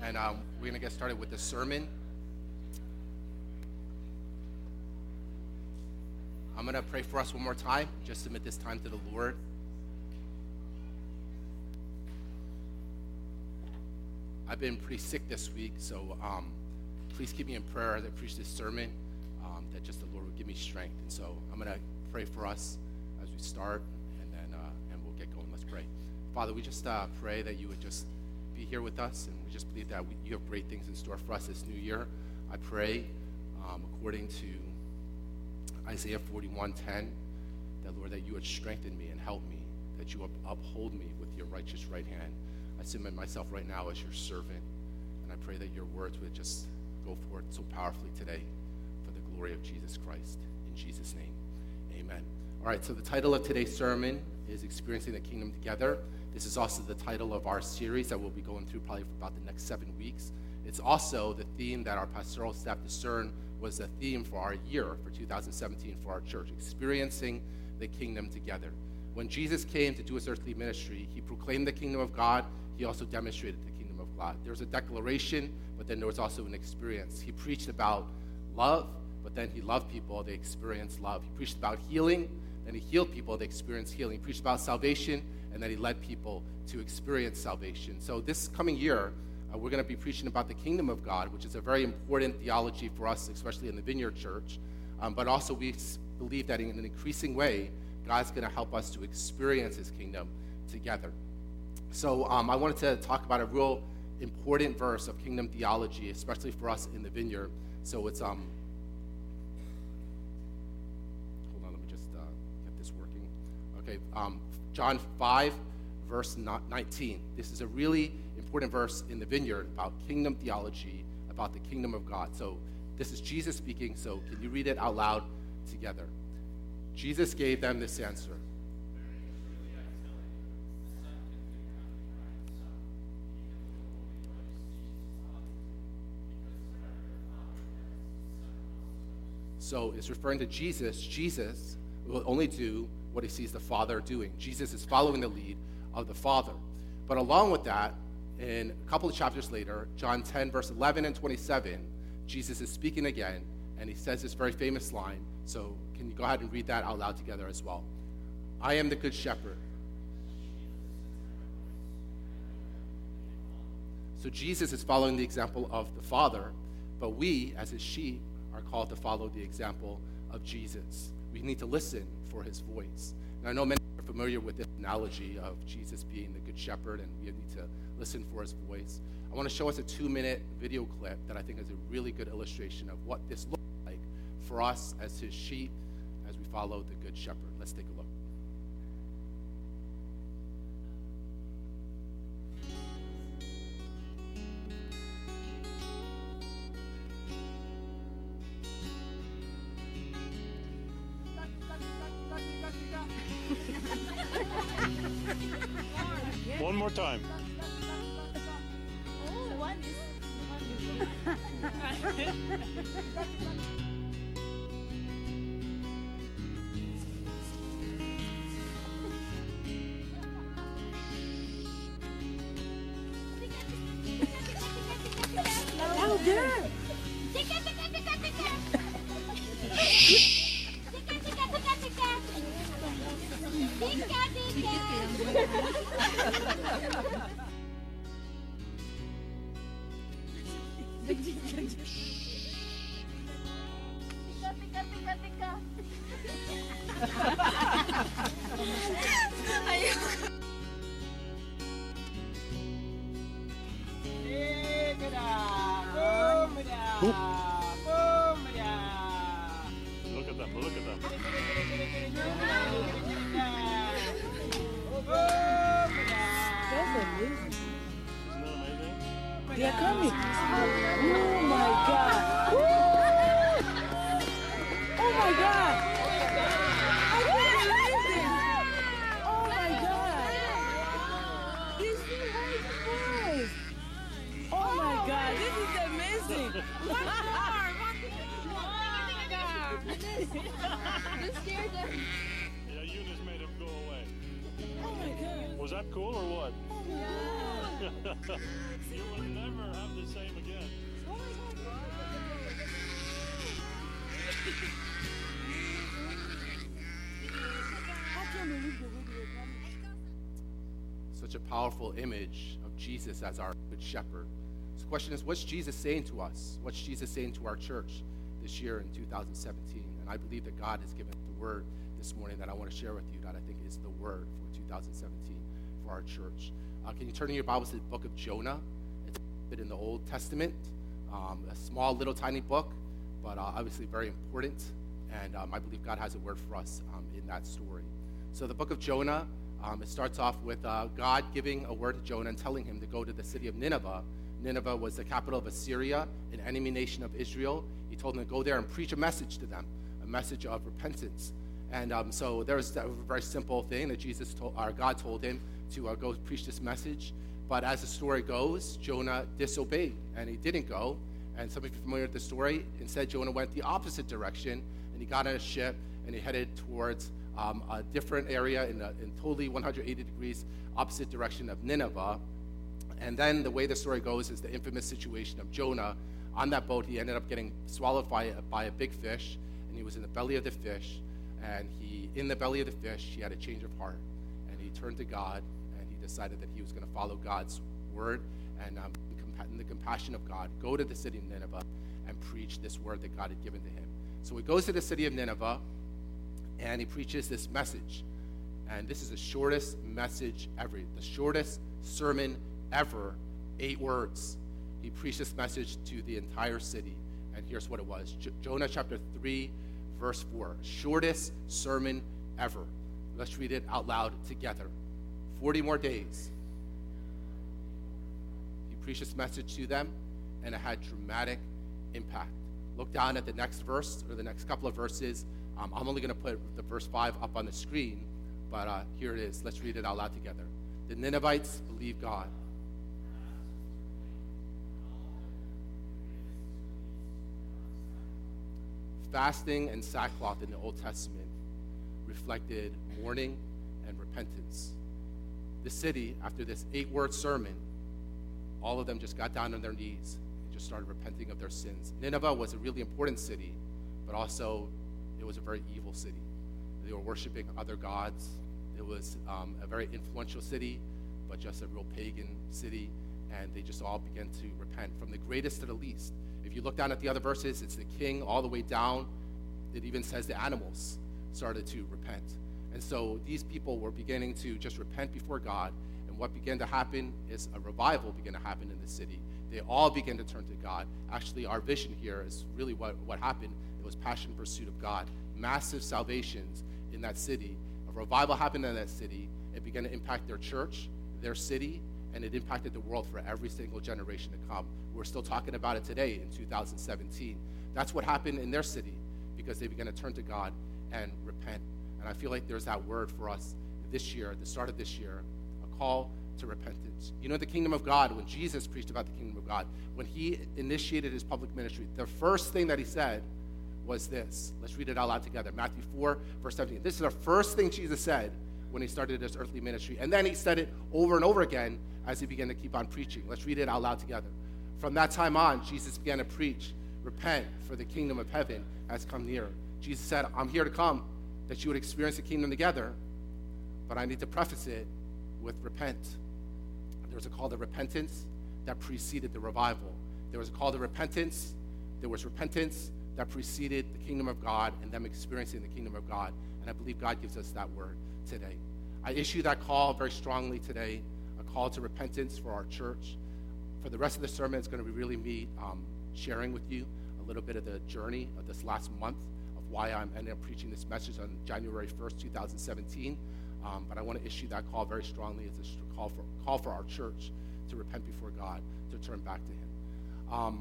and we're going to get started with the sermon. I'm going to pray for us one more time, just submit this time to the Lord. I've been pretty sick this week, so please keep me in prayer as I preach this sermon, that just the Lord would give me strength. And so I'm going to pray for us as we start, and then we'll get going. Let's pray. Father, we just pray that you would just be here with us, and we just believe that you have great things in store for us this new year. I pray, according to Isaiah 41:10, that, Lord, that you would strengthen me and help me, that you would uphold me with your righteous right hand. I submit myself right now as your servant, and I pray that your words would just go forth so powerfully today for the glory of Jesus Christ. In Jesus' name, amen. All right, so the title of today's sermon is Experiencing the Kingdom Together. This is also the title of our series that we'll be going through probably for about the next 7 weeks. It's also the theme that our pastoral staff discerned was the theme for our year, for 2017, for our church, Experiencing the Kingdom Together. When Jesus came to do his earthly ministry, he proclaimed the kingdom of God. He also demonstrated the kingdom of God. There was a declaration, but then there was also an experience. He preached about love, but then he loved people. They experienced love. He preached about healing, then he healed people. They experienced healing. He preached about salvation, and then he led people to experience salvation. So this coming year, we're going to be preaching about the kingdom of God, which is a very important theology for us, especially in the Vineyard Church. But also we believe that in an increasing way, God's going to help us to experience his kingdom together. So I wanted to talk about a real important verse of kingdom theology, especially for us in the Vineyard. So it's, hold on, let me just get this working. Okay, John 5, verse 19. This is a really important verse in the Vineyard about kingdom theology, about the kingdom of God. So this is Jesus speaking, so can you read it out loud together? Jesus gave them this answer. So it's referring to Jesus. Jesus will only do what he sees the Father doing. Jesus is following the lead of the Father. But along with that, in a couple of chapters later, John 10, verse 11 and 27, Jesus is speaking again, and he says this very famous line. So can you go ahead and read that out loud together as well? I am the good shepherd. So Jesus is following the example of the Father, but we, as his sheep, are called to follow the example of Jesus. We need to listen for his voice. And I know many are familiar with this analogy of Jesus being the good shepherd, and we need to listen for his voice. I want to show us a 2-minute video clip that I think is a really good illustration of what this looks like for us as his sheep as we follow the good shepherd. Let's take a look. One more time. Oh, one is. Louder! Tika, tika, tika, tika. Tika, tika, tika, tika. Tika, tika. Tika, tika, tika. Ayun. Look at them, look at them. That's amazing. Isn't that amazing? They are coming. Oh my God. Woo! Oh my God. I can't believe this. Oh my God. This is high. Oh my God. This is amazing. One more. You scared them. Yeah, Eunice made him go away. Oh my God. Was that cool or what? Oh my God. You will never have the such a powerful image of Jesus as our good shepherd. So the question is, what's Jesus saying to us? What's Jesus saying to our church this year in 2017? And I believe that God has given the word this morning that I want to share with you that I think is the word for 2017 for our church. Can you turn in your Bibles to the book of Jonah? It's in the Old Testament, a small, little, tiny book, but obviously very important. And I believe God has a word for us in that story. So the book of Jonah, it starts off with God giving a word to Jonah and telling him to go to the city of Nineveh. Nineveh was the capital of Assyria, an enemy nation of Israel. He told him to go there and preach a message to them, a message of repentance. And so there's a very simple thing that God told him to go preach this message. But as the story goes, Jonah disobeyed, and he didn't go. And some of you are familiar with the story. Instead, Jonah went the opposite direction, and he got on a ship, and he headed towards a different area in totally 180 degrees opposite direction of Nineveh. And then the way the story goes is the infamous situation of Jonah. On that boat, he ended up getting swallowed by a big fish, and he was in the belly of the fish. And in the belly of the fish, he had a change of heart, and he turned to God, and he decided that he was going to follow God's word and in the compassion of God, go to the city of Nineveh and preach this word that God had given to him. So he goes to the city of Nineveh, and he preaches this message. And this is the shortest message ever, the shortest sermon ever, 8 words. He preached this message to the entire city, and here's what it was. Jonah chapter 3, verse 4, shortest sermon ever. Let's read it out loud together. 40 more days. He preached this message to them, and it had dramatic impact. Look down at the next verse, or the next couple of verses. I'm only going to put the verse 5 up on the screen, but here it is. Let's read it out loud together. The Ninevites believed God. Fasting and sackcloth in the Old Testament reflected mourning and repentance. The city, after this 8-word sermon, all of them just got down on their knees and just started repenting of their sins. Nineveh was a really important city, but also it was a very evil city. They were worshiping other gods. It was a very influential city, but just a real pagan city, and they just all began to repent, from the greatest to the least. If you look down at the other verses, it's the king all the way down. It even says the animals started to repent. And so these people were beginning to just repent before God, and what began to happen is a revival began to happen in the city. They all began to turn to God. Actually, our vision here is really what happened. It was passion, pursuit of God. Massive salvations in that city. A revival happened in that city. It began to impact their church, their city, and it impacted the world for every single generation to come. We're still talking about it today in 2017. That's what happened in their city, because they began to turn to God and repent. And I feel like there's that word for us this year, at the start of this year, a call to repentance. You know, the kingdom of God, when Jesus preached about the kingdom of God, when he initiated his public ministry, the first thing that he said was this. Let's read it out loud together. Matthew 4, verse 17. This is the first thing Jesus said when he started his earthly ministry. And then he said it over and over again as he began to keep on preaching. Let's read it out loud together. From that time on, Jesus began to preach, repent, for the kingdom of heaven has come near. Jesus said, I'm here to come, that you would experience the kingdom together, but I need to preface it with repent. There was a call to repentance that preceded the revival. There was a call to repentance. There was repentance that preceded the kingdom of God and them experiencing the kingdom of God. And I believe God gives us that word today. I issue that call very strongly today, a call to repentance for our church. For the rest of the sermon, it's going to be really me sharing with you a little bit of the journey of this last month of why I'm ending up preaching this message on January 1st, 2017. But I want to issue that call very strongly as a call for our church to repent before God, to turn back to him.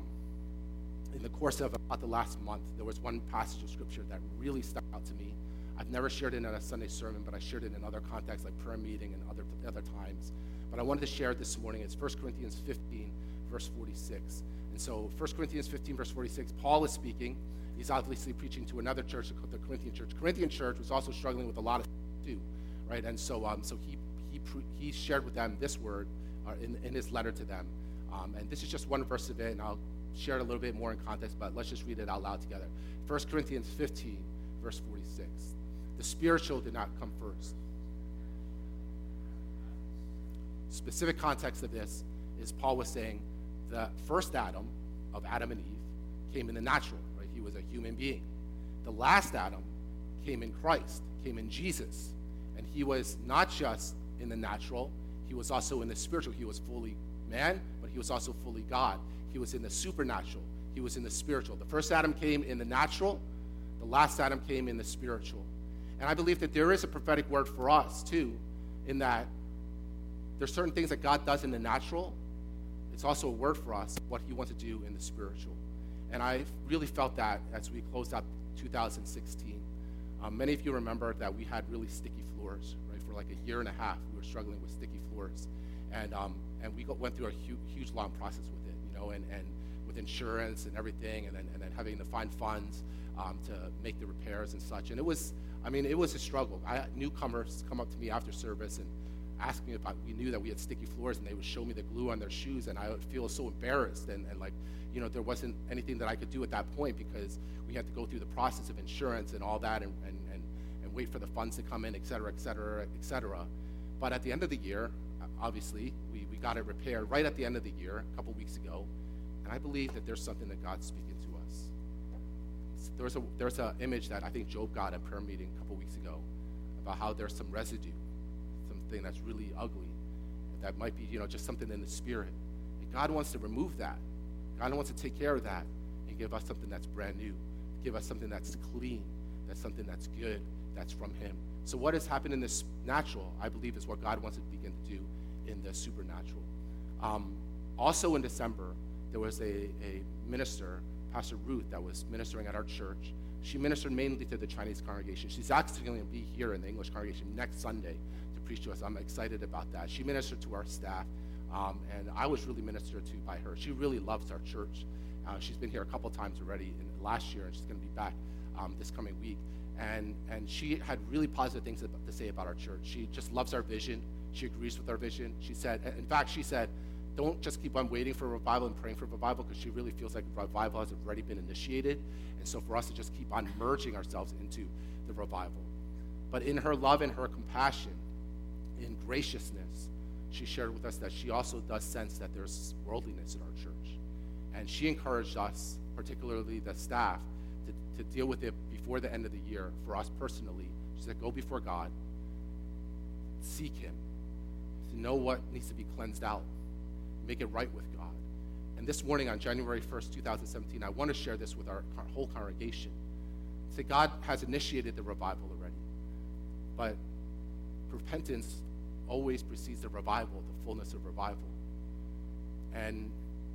In the course of about the last month, there was one passage of scripture that really stuck out to me. I've never shared it in a Sunday sermon, but I shared it in other contexts like prayer meeting and other times. But I wanted to share it this morning. It's 1 Corinthians 15, verse 46. And so 1 Corinthians 15, verse 46, Paul is speaking. He's obviously preaching to another church, the Corinthian church. Corinthian church was also struggling with a lot of things too, right? And so he shared with them this word in his letter to them. And this is just one verse of it, and I'll share it a little bit more in context, but let's just read it out loud together. 1 Corinthians 15, verse 46. The spiritual did not come first. specific context of this is Paul was saying the first Adam of Adam and Eve came in the natural, right? He was a human being. The last Adam came in Christ, came in Jesus. And he was not just in the natural, he was also in the spiritual. He was fully man, but he was also fully God. He was in the supernatural. He was in the spiritual. The first Adam came in the natural. The last Adam came in the spiritual. And I believe that there is a prophetic word for us, too, in that there's certain things that God does in the natural. It's also a word for us, what he wants to do in the spiritual. And I really felt that as we closed out 2016. Many of you remember that we had really sticky floors, right? For like a year and a half, we were struggling with sticky floors. And we went through a huge, long process with it, you know, and with insurance and everything, and then having to find funds to make the repairs and such. And it was a struggle. I had newcomers come up to me after service and ask me about, we knew that we had sticky floors, and they would show me the glue on their shoes, and I would feel so embarrassed, and like, you know, there wasn't anything that I could do at that point because we had to go through the process of insurance and all that and wait for the funds to come in, et cetera, et cetera, et cetera. But at the end of the year, obviously, we got it repaired right at the end of the year, a couple weeks ago, and I believe that there's something that God's speaking to us. There's an image that I think Job got at prayer meeting a couple weeks ago about how there's some residue, something that's really ugly, that might be, you know, just something in the spirit. And God wants to remove that. God wants to take care of that and give us something that's brand new, give us something that's clean, that's something that's good, that's from him. So what has happened in this natural, I believe, is what God wants to begin to do in the supernatural. Also in December, there was a minister, Pastor Ruth, that was ministering at our church. She ministered mainly to the Chinese congregation. She's actually going to be here in the English congregation next Sunday to preach to us. I'm excited about that. She ministered to our staff, and I was really ministered to by her. She really loves our church. She's been here a couple times already last year, and she's going to be back this coming week. And she had really positive things to say about our church. She just loves our vision. She agrees with our vision. She said, don't just keep on waiting for revival and praying for revival, because she really feels like revival has already been initiated. And so for us to just keep on merging ourselves into the revival. But in her love and her compassion, in graciousness, she shared with us that she also does sense that there's worldliness in our church. And she encouraged us, particularly the staff, to deal with it before the end of the year. For us personally, she said, go before God, seek him, to know what needs to be cleansed out, make it right with God. And this morning on January 1st, 2017, I want to share this with our whole congregation. Say, God has initiated the revival already, but repentance always precedes the revival, the fullness of revival. And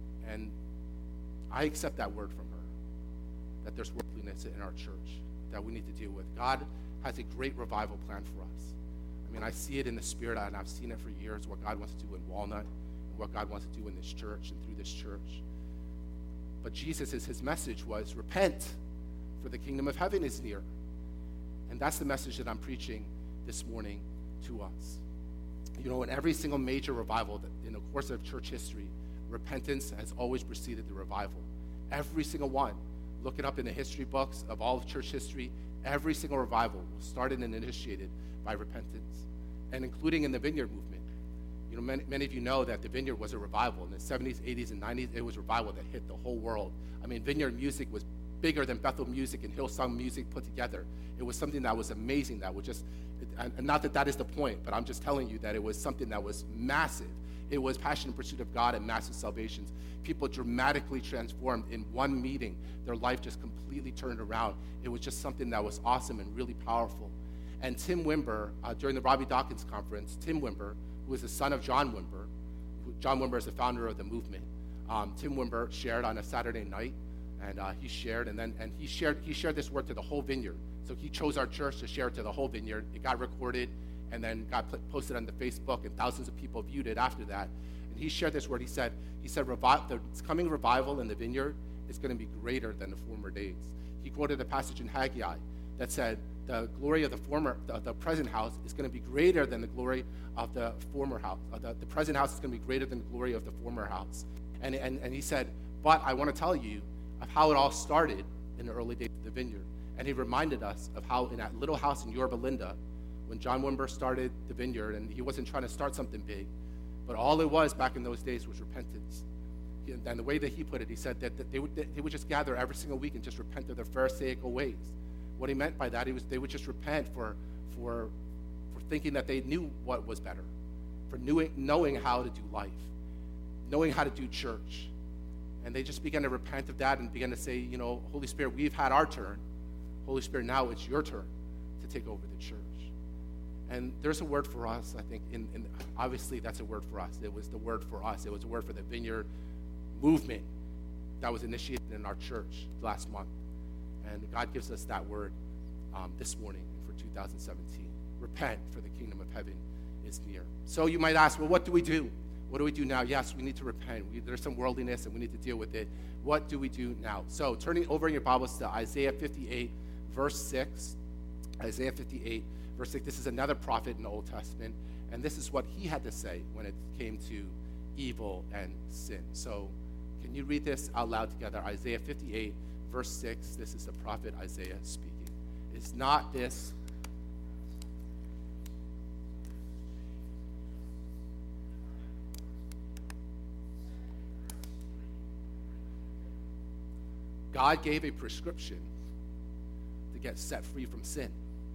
I accept that word from her, that there's worldliness in our church that we need to deal with. God has a great revival plan for us. I mean, I see it in the spirit, and I've seen it for years, what God wants to do in Walnut, and what God wants to do in this church and through this church. But his message was, repent, for the kingdom of heaven is near. And that's the message that I'm preaching this morning to us. You know, in every single major revival in the course of church history, repentance has always preceded the revival. Every single one. Look it up in the history books of all of church history. Every single revival was started and initiated by repentance, and including in the Vineyard movement. You know, many of you know that the Vineyard was a revival. In the 70s, 80s, and 90s, it was a revival that hit the whole world. I mean, Vineyard music was bigger than Bethel music and Hillsong music put together. It was something that was amazing, that was just, and not that is the point, but I'm just telling you that it was something that was massive. It was passion and pursuit of God and massive salvations. People dramatically transformed in one meeting. Their life just completely turned around. It was just something that was awesome and really powerful. And Tim Wimber, during the Robbie Dawkins conference, Tim Wimber, who is the son of John Wimber, John Wimber is the founder of the movement. Tim Wimber shared on a Saturday night, and he shared this word to the whole Vineyard. So he chose our church to share it to the whole Vineyard. It got recorded and then got posted on the Facebook, and thousands of people viewed it after that. And he shared this word. He said, the coming revival in the Vineyard is going to be greater than the former days. He quoted a passage in Haggai that said, the glory of the present house is going to be greater than the glory of the former house. The present house is going to be greater than the glory of the former house. And he said, but I want to tell you of how it all started in the early days of the Vineyard. And he reminded us of how in that little house in Yorba Linda, when John Wimber started the Vineyard, and he wasn't trying to start something big, But all it was back in those days was repentance. And the way that he put it, he said that they would just gather every single week and just repent of their Pharisaical ways. What he meant by that, they would just repent for thinking that they knew what was better, for knowing how to do life, knowing how to do church. And they just began to repent of that and began to say, Holy Spirit, we've had our turn. Holy Spirit, now it's your turn to take over the church. And there's a word for us, I think, obviously that's a word for us. It was the word for us. It was a word for the Vineyard movement that was initiated in our church last month. And God gives us that word this morning for 2017. Repent, for the kingdom of heaven is near. So you might ask, well, what do we do? What do we do now? Yes, we need to repent. There's some worldliness, and we need to deal with it. What do we do now? So turning over in your Bibles to Isaiah 58, verse 6. Isaiah 58, verse 6. This is another prophet in the Old Testament, and this is what he had to say when it came to evil and sin. So can you read this out loud together? Isaiah 58, verse 6. This is the prophet Isaiah speaking. Is not this... God gave a prescription to get set free from sin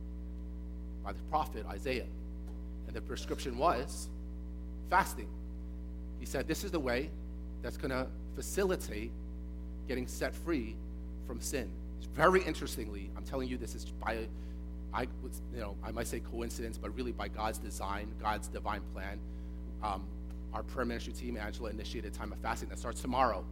by the prophet Isaiah. And the prescription was fasting. He said, this is the way that's going to facilitate getting set free from sin. Very interestingly, I'm telling you, this is I might say coincidence, but really by God's design, God's divine plan. Our prayer ministry team, Angela, initiated a time of fasting that starts tomorrow.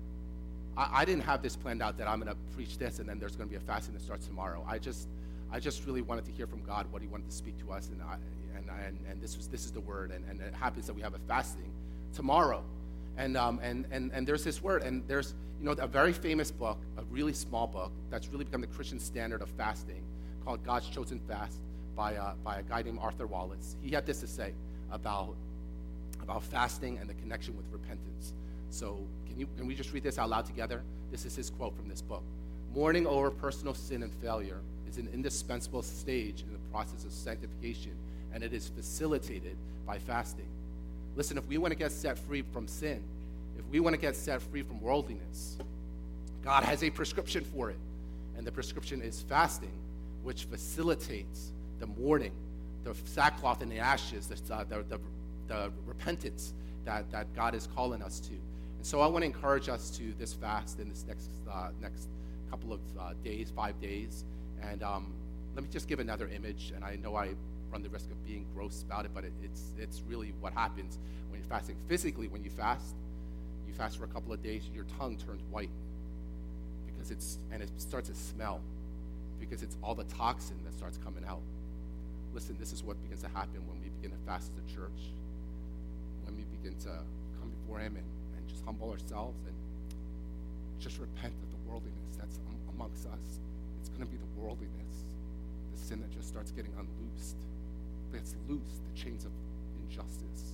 I didn't have this planned out that I'm going to preach this and then there's going to be a fasting that starts tomorrow. I just really wanted to hear from God what he wanted to speak to us, and this is the word, and it happens that we have a fasting tomorrow. And there's this word, and there's a very famous book, a really small book that's really become the Christian standard of fasting, called God's Chosen Fast by a guy named Arthur Wallace. He had this to say about fasting and the connection with repentance. So can we just read this out loud together? This is his quote from this book. Mourning over personal sin and failure is an indispensable stage in the process of sanctification, and it is facilitated by fasting. Listen, if we want to get set free from sin, if we want to get set free from worldliness, God has a prescription for it. And the prescription is fasting, which facilitates the mourning, the sackcloth and the ashes, the repentance that God is calling us to. And so I want to encourage us to this fast in this next couple of days, 5 days. And let me just give another image. And I know I run the risk of being gross about it, but it's really what happens when you're fasting. Physically, when you fast for a couple of days, your tongue turns white because it starts to smell because it's all the toxin that starts coming out. Listen, this is what begins to happen when we begin to fast as a church, when we begin to come before him and just humble ourselves and just repent of the worldliness that's amongst us. It's going to be the worldliness, the sin that just starts getting unloosed. It's loosed, the chains of injustice.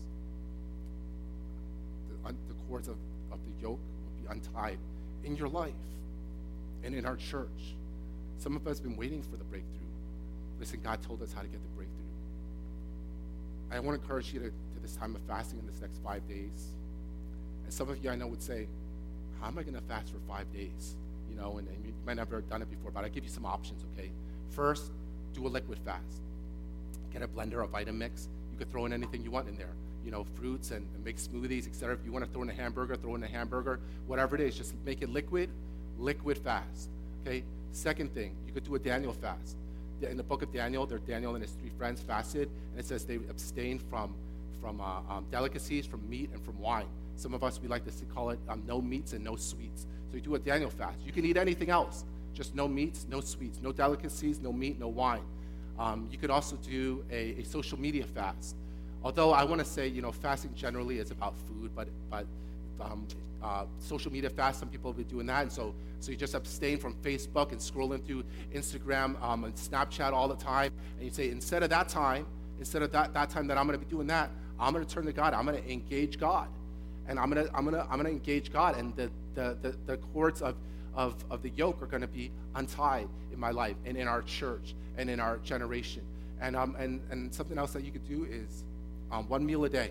The cords of the yoke will be untied in your life and in our church. Some of us have been waiting for the breakthrough. Listen, God told us how to get the breakthrough. I want to encourage you to this time of fasting in this next 5 days. And some of you I know would say, how am I going to fast for 5 days? And you might not have ever done it before, but I'll give you some options, okay? First, do a liquid fast. Get a blender, a Vitamix. You could throw in anything you want in there. Fruits and make smoothies, etc. If you want to throw in a hamburger, whatever it is, just make it liquid fast, okay? Second thing, you could do a Daniel fast. In the book of Daniel, Daniel and his 3 friends fasted, and it says they abstained from delicacies, from meat, and from wine. Some of us, we like to call it no meats and no sweets. So you do a Daniel fast. You can eat anything else, just no meats, no sweets, no delicacies, no meat, no wine. You could also do a social media fast. Although I want to say, fasting generally is about food, but social media fast, some people have been doing that, and so you just abstain from Facebook and scrolling through Instagram and Snapchat all the time, and you say, instead of that time that I'm going to be doing that, I'm going to turn to God. I'm going to engage God, and I'm going to engage God, and the cords of the yoke are going to be untied in my life and in our church and in our generation. And something else that you could do is 1 meal a day.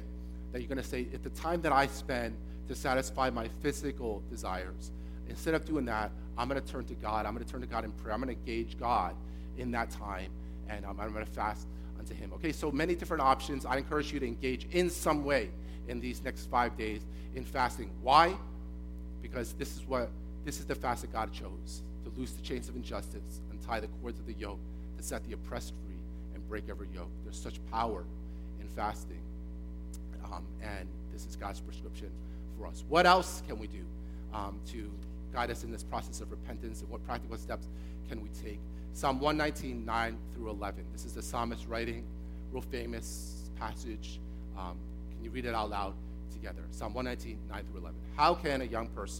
that you're going to say, at the time that I spend to satisfy my physical desires, instead of doing that, I'm going to turn to God. I'm going to turn to God in prayer. I'm going to engage God in that time, and I'm going to fast unto him. Okay, so many different options. I encourage you to engage in some way in these next 5 days in fasting. Why? Because this is the fast that God chose, to loose the chains of injustice, untie the cords of the yoke, to set the oppressed free and break every yoke. There's such power in fasting, and this is God's prescription for us. What else can we do to guide us in this process of repentance, and what practical steps can we take? Psalm 119, 9 through 11. This is the psalmist writing, real famous passage. Can you read it out loud together? Psalm 119, 9 through 11. How can a young person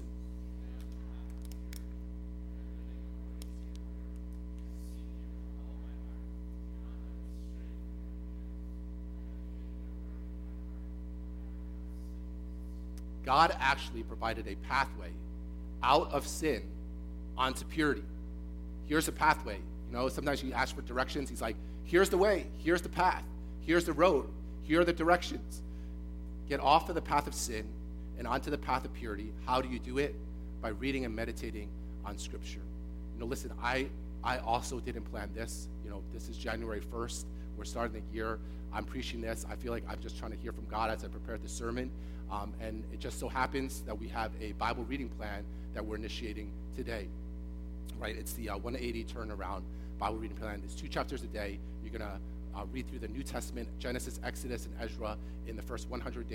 God actually provided a pathway out of sin onto purity. Here's a pathway. You know, sometimes you ask for directions. He's like, here's the way, here's the path, here's the road, here are the directions. Get off of the path of sin and onto the path of purity. How do you do it? By reading and meditating on Scripture. You know, listen, I also didn't plan this. You know, this is January 1st. We're starting the year. I'm preaching this. I feel like I'm just trying to hear from God as I prepare the sermon. And it just so happens that we have a Bible reading plan that we're initiating today. Right? It's the 180 turnaround Bible reading plan. It's 2 chapters a day. You're going to read through the New Testament, Genesis, Exodus, and Ezra in the first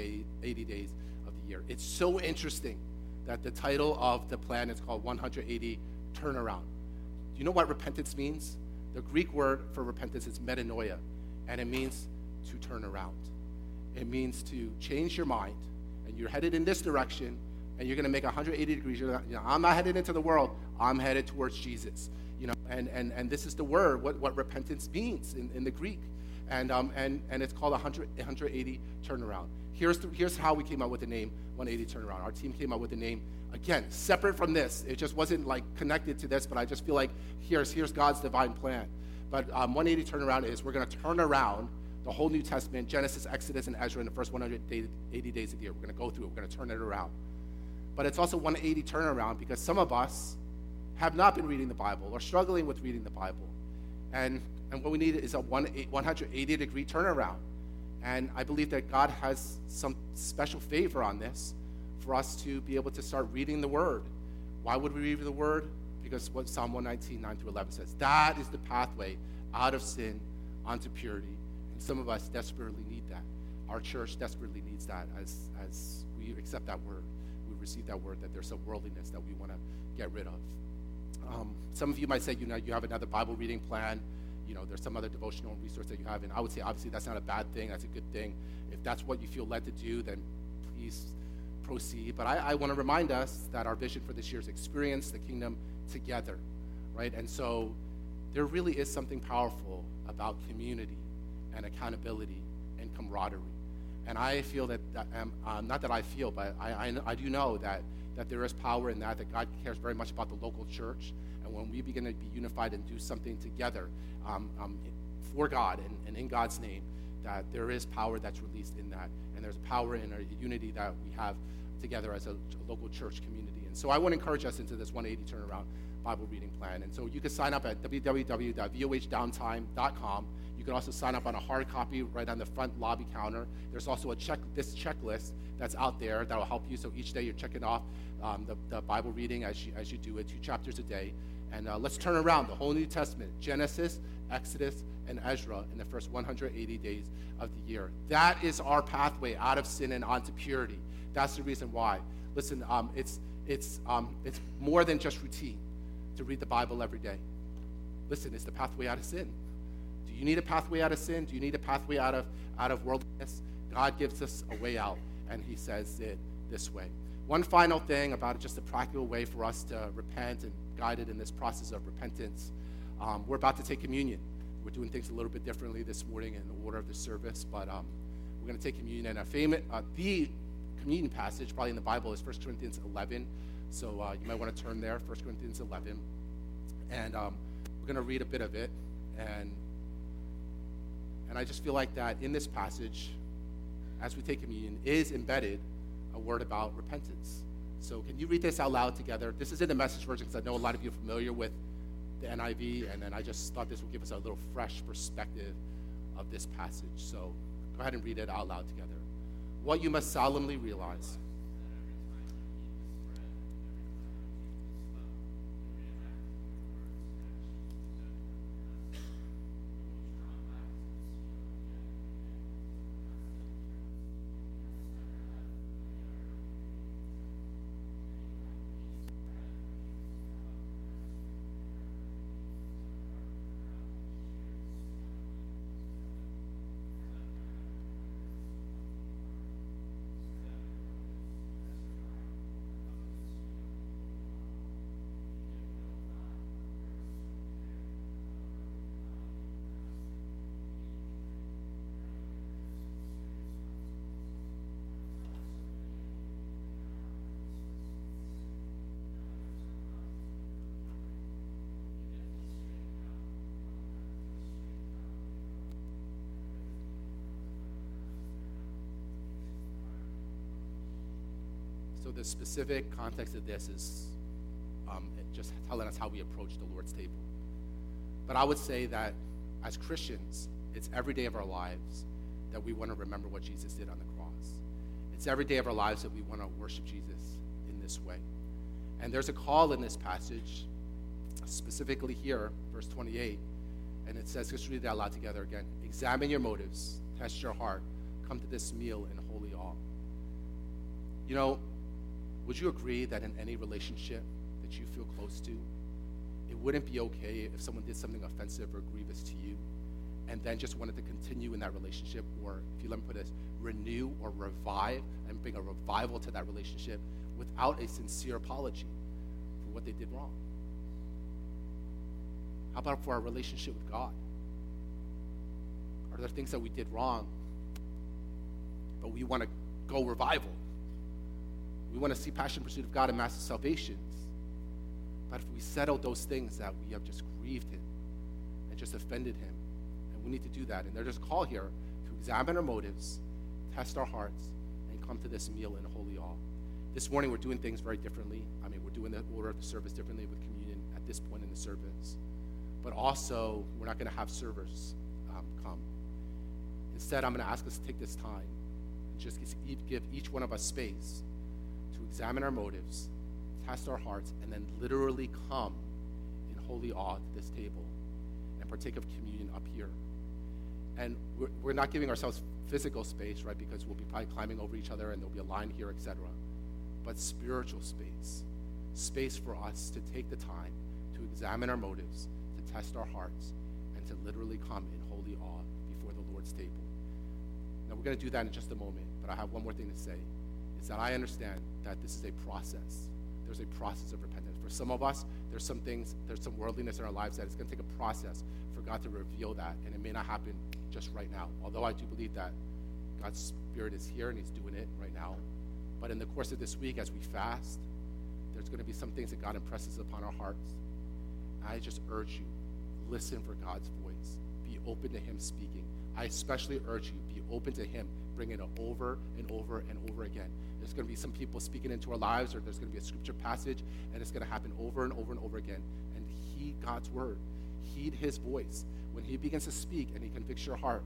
180 days of the year. It's so interesting that the title of the plan is called 180 Turnaround. Do you know what repentance means? The Greek word for repentance is metanoia, and it means to turn around. It means to change your mind, and you're headed in this direction, and you're going to make 180 degrees. I'm not headed into the world. I'm headed towards Jesus. You know, and this is the word, what repentance means in the Greek. And it's called 180 turnaround. Here's how we came up with the name 180 turnaround. Our team came up with the name, again, separate from this. It just wasn't like connected to this, but I just feel like here's God's divine plan. But 180 turnaround is we're going to turn around the whole New Testament, Genesis, Exodus, and Ezra in the first 180 days of the year. We're going to go through it. We're going to turn it around. But it's also 180 turnaround because some of us have not been reading the Bible or struggling with reading the Bible. And what we need is a 180-degree turnaround. And I believe that God has some special favor on this for us to be able to start reading the Word. Why would we read the Word? Because what Psalm 119, 9 through 11 says, that is the pathway out of sin onto purity. And some of us desperately need that. Our church desperately needs that as we accept that Word. We receive that Word, that there's some worldliness that we want to get rid of. Some of you might say, you have another Bible reading plan. You know, there's some other devotional resource that you have. And I would say, obviously, that's not a bad thing. That's a good thing. If that's what you feel led to do, then please proceed. But I want to remind us that our vision for this year is experience the kingdom together, right? And so there really is something powerful about community and accountability and camaraderie. And I feel that not that I feel, but I do know that there is power in that God cares very much about the local church. And when we begin to be unified and do something together for God and in God's name, that there is power that's released in that. And there's power in our unity that we have together as a local church community. And so I want to encourage us into this 180 turnaround Bible reading plan. And so you can sign up at www.vohdowntime.com. You can also sign up on a hard copy right on the front lobby counter. There's also this checklist that's out there that will help you. So each day you're checking off the Bible reading as you do it, 2 chapters a day. And let's turn around the whole New Testament, Genesis, Exodus, and Ezra in the first 180 days of the year. That is our pathway out of sin and onto purity. That's the reason why. Listen, it's more than just routine to read the Bible every day. Listen, it's the pathway out of sin. Do you need a pathway out of sin? Do you need a pathway out of worldliness? God gives us a way out, and he says it this way. One final thing about just a practical way for us to repent and guided in this process of repentance. We're about to take communion. We're doing things a little bit differently this morning in the order of the service, but we're going to take communion. And the communion passage probably in the Bible is 1 Corinthians 11. So you might want to turn there, 1 Corinthians 11. And we're going to read a bit of it. And I just feel like that in this passage, as we take communion, is embedded a word about repentance. So can you read this out loud together? This is in the Message version because I know a lot of you are familiar with the NIV, and then I just thought this would give us a little fresh perspective of this passage. So go ahead and read it out loud together. What you must solemnly realize. So the specific context of this is just telling us how we approach the Lord's table. But I would say that as Christians, it's every day of our lives that we want to remember what Jesus did on the cross. It's every day of our lives that we want to worship Jesus in this way. And there's a call in this passage, specifically here, verse 28, and it says, let's read it out loud together again. Examine your motives, test your heart, come to this meal in holy awe. You know, would you agree that in any relationship that you feel close to, it wouldn't be okay if someone did something offensive or grievous to you and then just wanted to continue in that relationship, or if you let me put it, renew or revive and bring a revival to that relationship without a sincere apology for what they did wrong? How about for our relationship with God? Are there things that we did wrong, but we want to go revival? We want to see passion, pursuit of God, and massive salvations. But if we settle those things that we have just grieved him and just offended him, and we need to do that. And there's a call here to examine our motives, test our hearts, and come to this meal in holy awe. This morning we're doing things very differently. I mean, we're doing the order of the service differently with communion at this point in the service. But also, we're not going to have servers come. Instead, I'm going to ask us to take this time and just give each one of us space to examine our motives, test our hearts, and then literally come in holy awe to this table and partake of communion up here. And we're not giving ourselves physical space, right, because we'll be probably climbing over each other and there'll be a line here, etc. But spiritual space for us to take the time to examine our motives, to test our hearts, and to literally come in holy awe before the Lord's table. Now, we're going to do that in just a moment, but I have one more thing to say, is that I understand that this is a process. There's a process of repentance. For some of us, there's some things, there's some worldliness in our lives that it's going to take a process for God to reveal that, and it may not happen just right now. Although I do believe that God's Spirit is here and he's doing it right now. But in the course of this week, as we fast, there's going to be some things that God impresses upon our hearts. I just urge you, listen for God's voice. Be open to him speaking. I especially urge you, be open to him, bringing it over and over and over again. There's going to be some people speaking into our lives, or there's going to be a scripture passage, and it's going to happen over and over and over again. And heed God's word. Heed his voice. When he begins to speak and he convicts your heart,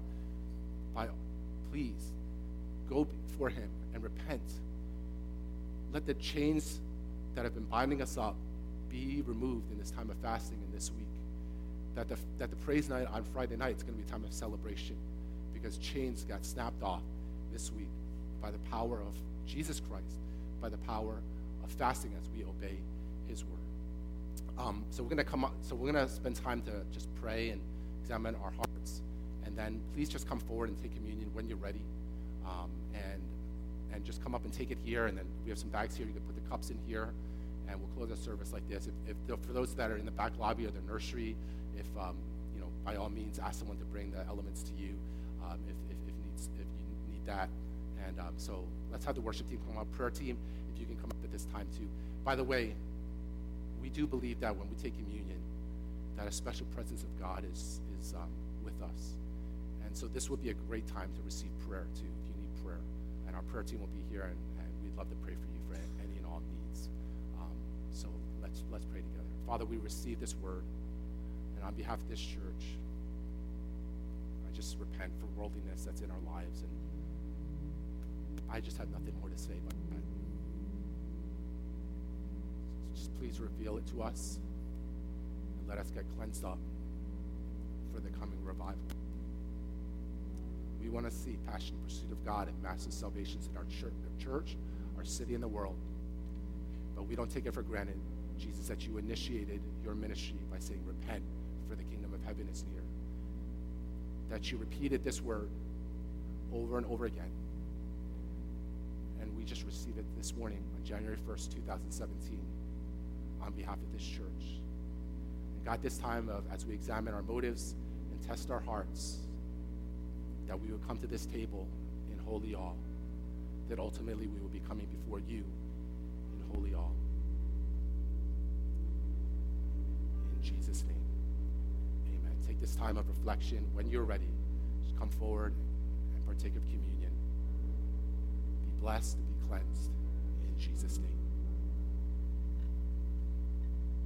please go before him and repent. Let the chains that have been binding us up be removed in this time of fasting and this week. That the praise night on Friday night is going to be a time of celebration, because chains got snapped off this week by the power of Jesus Christ, by the power of fasting as we obey his word. So we're going to spend time to just pray and examine our hearts, and then please just come forward and take communion when you're ready, and just come up and take it here. And then we have some bags here. You can put the cups in here, and we'll close our service like this. For those that are in the back lobby or the nursery, if by all means, ask someone to bring the elements to you if you need that. And so let's have the worship team come up. Prayer team, if you can come up at this time too. By the way, we do believe that when we take communion, that a special presence of God is with us. And so this would be a great time to receive prayer too. If you need prayer. And our prayer team will be here, and we'd love to pray for you for any and all needs. So let's pray together. Father, we receive this word, and on behalf of this church, I just repent for worldliness that's in our lives, and I just have nothing more to say but that. Just please reveal it to us, and let us get cleansed up for the coming revival. We want to see passion, pursuit of God, and massive salvations in our church, our city, and the world. But we don't take it for granted, Jesus, that you initiated your ministry by saying, repent, for the kingdom of heaven is near. That you repeated this word over and over again. And we just received it this morning on January 1st, 2017, on behalf of this church. And God, this time as we examine our motives and test our hearts, that we would come to this table in holy awe, that ultimately we will be coming before you in holy awe. In Jesus' name, amen. Take this time of reflection. When you're ready, just come forward and partake of communion. Be blessed and be cleansed in Jesus' name.